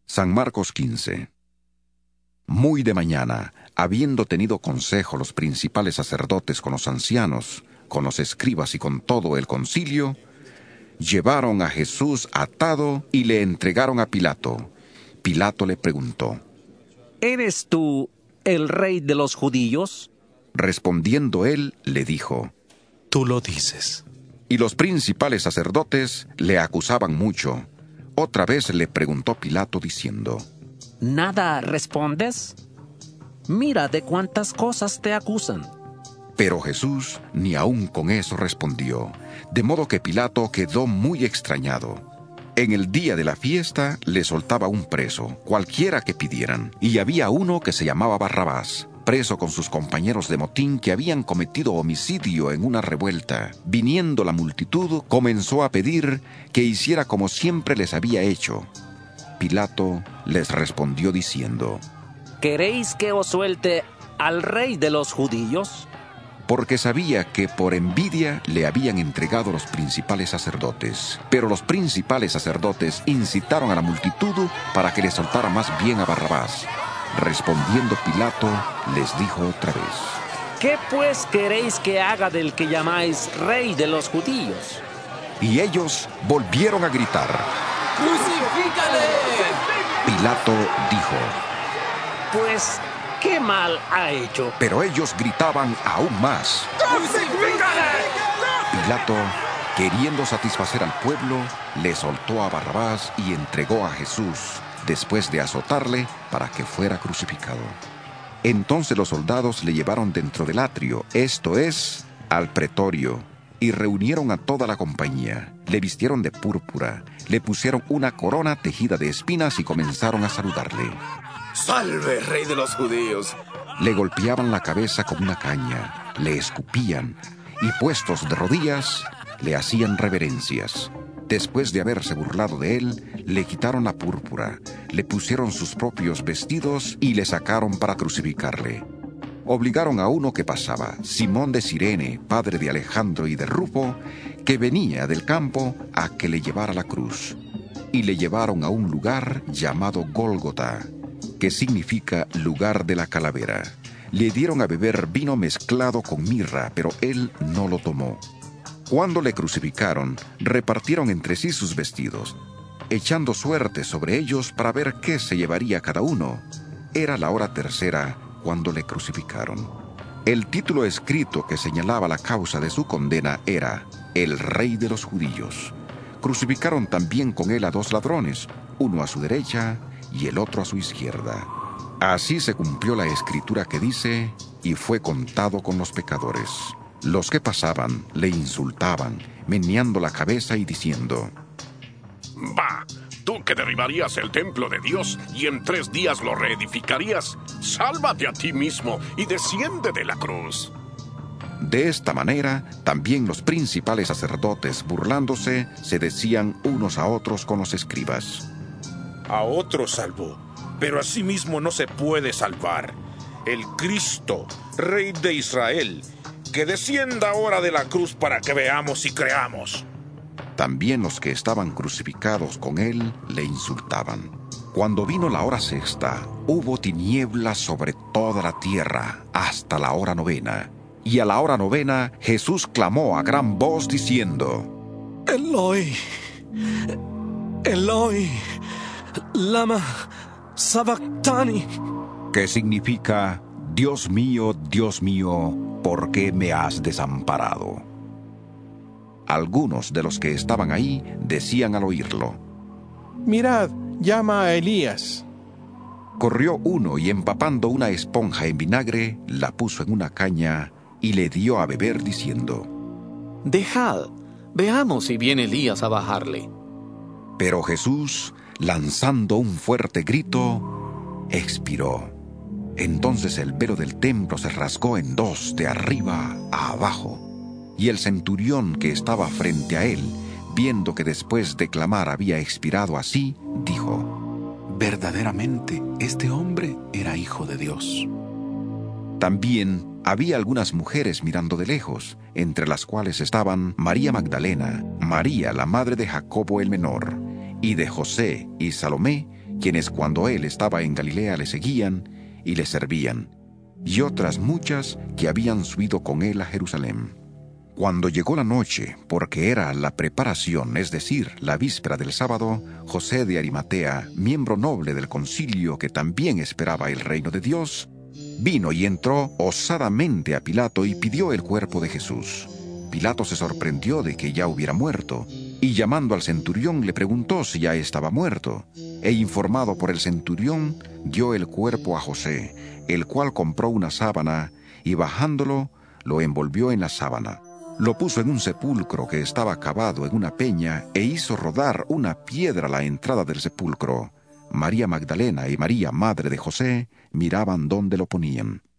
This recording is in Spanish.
San Marcos 15. Muy de mañana, habiendo tenido consejo los principales sacerdotes con los ancianos, con los escribas y con todo el concilio, llevaron a Jesús atado y le entregaron a Pilato. Pilato le preguntó: ¿Eres tú el rey de los judíos? Respondiendo él, le dijo: Tú lo dices. Y los principales sacerdotes le acusaban mucho. Otra vez le preguntó Pilato diciendo: ¿Nada respondes? Mira de cuántas cosas te acusan. Pero Jesús ni aun con eso respondió, de modo que Pilato quedó muy extrañado. En el día de la fiesta le soltaba un preso, cualquiera que pidieran, y había uno que se llamaba Barrabás, preso con sus compañeros de motín que habían cometido homicidio en una revuelta. Viniendo la multitud, comenzó a pedir que hiciera como siempre les había hecho. Pilato les respondió diciendo: ¿Queréis que os suelte al rey de los judíos? Porque sabía que por envidia le habían entregado los principales sacerdotes. Pero los principales sacerdotes incitaron a la multitud para que le soltara más bien a Barrabás. Respondiendo Pilato, les dijo otra vez: ¿Qué pues queréis que haga del que llamáis rey de los judíos? Y ellos volvieron a gritar: ¡Crucifícale! Pilato dijo: Pues, ¿qué mal ha hecho? Pero ellos gritaban aún más. ¡Crucifícale! Pilato, queriendo satisfacer al pueblo, le soltó a Barrabás y entregó a Jesús, después de azotarle, para que fuera crucificado. Entonces los soldados le llevaron dentro del atrio, esto es, al pretorio, y reunieron a toda la compañía. Le vistieron de púrpura, le pusieron una corona tejida de espinas y comenzaron a saludarle. ¡Salve, rey de los judíos! Le golpeaban la cabeza con una caña, le escupían, y puestos de rodillas, le hacían reverencias. Después de haberse burlado de él, le quitaron la púrpura, le pusieron sus propios vestidos y le sacaron para crucificarle. Obligaron a uno que pasaba, Simón de Cirene, padre de Alejandro y de Rufo, que venía del campo, a que le llevara la cruz. Y le llevaron a un lugar llamado Gólgota, que significa lugar de la calavera. Le dieron a beber vino mezclado con mirra, pero él no lo tomó. Cuando le crucificaron, repartieron entre sí sus vestidos, echando suerte sobre ellos para ver qué se llevaría cada uno. Era la hora tercera cuando le crucificaron. El título escrito que señalaba la causa de su condena era El Rey de los Judíos. Crucificaron también con él a 2 ladrones, uno a su derecha y el otro a su izquierda. Así se cumplió la escritura que dice: y fue contado con los pecadores. Los que pasaban le insultaban, meneando la cabeza y diciendo: ¡Bah! Tú que derribarías el templo de Dios y en 3 días lo reedificarías, sálvate a ti mismo y desciende de la cruz. De esta manera, también los principales sacerdotes, burlándose, se decían unos a otros con los escribas: A otro salvó, pero a sí mismo no se puede salvar. El Cristo, Rey de Israel, que descienda ahora de la cruz para que veamos y creamos. También los que estaban crucificados con él le insultaban. Cuando vino la hora sexta, hubo tinieblas sobre toda la tierra hasta la hora 9. Y a la hora 9, Jesús clamó a gran voz diciendo: Eloi, Eloi, lama sabactani. que significa: Dios mío, ¿por qué me has desamparado? Algunos de los que estaban ahí decían al oírlo: Mirad, llama a Elías. Corrió uno y empapando una esponja en vinagre, la puso en una caña y le dio a beber diciendo: Dejad, veamos si viene Elías a bajarle. Pero Jesús, lanzando un fuerte grito, expiró. Entonces el velo del templo se rasgó en 2 de arriba a abajo. Y el centurión que estaba frente a él, viendo que después de clamar había expirado así, dijo: Verdaderamente, este hombre era hijo de Dios. También había algunas mujeres mirando de lejos, entre las cuales estaban María Magdalena, María la madre de Jacobo el menor, y de José y Salomé, quienes cuando él estaba en Galilea le seguían y le servían, y otras muchas que habían subido con él a Jerusalén. Cuando llegó la noche, porque era la preparación, es decir, la víspera del sábado, José de Arimatea, miembro noble del concilio que también esperaba el reino de Dios, vino y entró osadamente a Pilato y pidió el cuerpo de Jesús. Pilato se sorprendió de que ya hubiera muerto, y llamando al centurión le preguntó si ya estaba muerto, e informado por el centurión, dio el cuerpo a José, el cual compró una sábana, y bajándolo, lo envolvió en la sábana. Lo puso en un sepulcro que estaba cavado en una peña, e hizo rodar una piedra a la entrada del sepulcro. María Magdalena y María, madre de José, miraban dónde lo ponían.